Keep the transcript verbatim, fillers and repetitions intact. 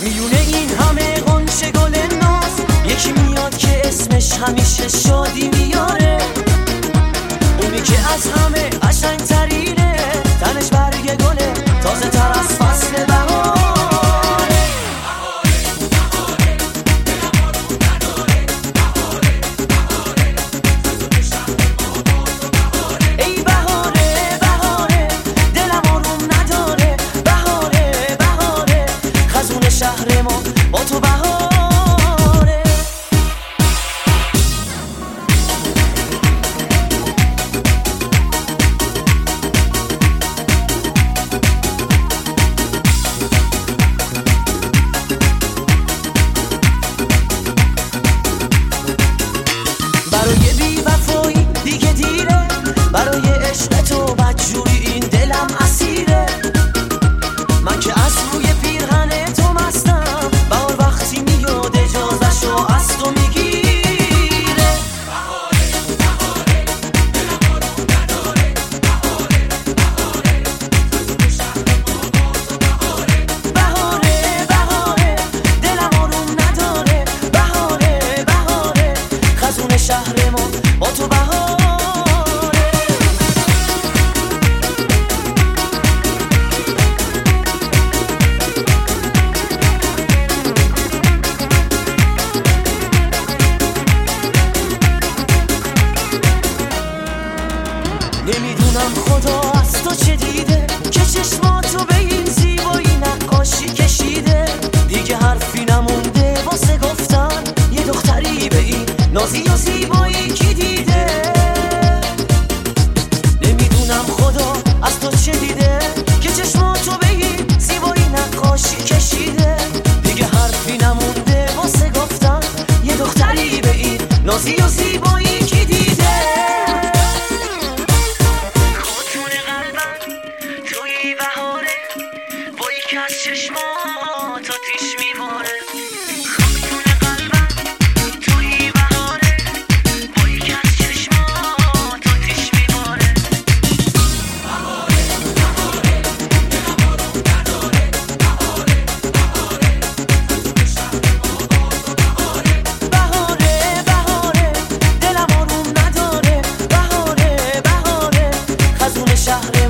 میونه این همه غنچه گل ناز یکی میاد که اسمش همیشه شادی میاره، اونی که از همه قشنگ ترینه، تنش برگ گله تازه تر از فصل بهار. شهر ما با تو بهاره. برای بی وفایی دیگه دیره، برای عشق تو بدجوری این دلم اسیره. من که از روی پیرهن تو مستم، بهار وقتی میاد اجازه‌شو از تو میگیره. بهاره بهاره دلم آروم نداره، بهاره بهاره خزون شهر ما با تو بهاره. بهاره بهاره دلم آروم نداره، بهاره بهاره خزون شهر ما با تو بهاره. نمیدونم خدا از تو چه دیده که چشماتو به این زیبایی نقاشی کشیده. دیگه حرفی نمونده واسه گفتن یه دختری به این نازی و زیبایی کی دیده. نمیدونم خدا از تو چه دیده که چشماتو به این زیبایی نقاشی کشیده. دیگه حرفی نمونده واسه گفتن یه دختری به این نازی و زیبایی کی دیده. از چشمات آتیش میباره، خاکتون قلبم توی بهاره، با یک از چشمات آتیش میباره. بهاره بهاره دلم آروم نداره، بهاره بهاره خزون شهر ما با تو بهاره. بهاره بهاره دلم آروم نداره، بهاره بهاره خزون شهر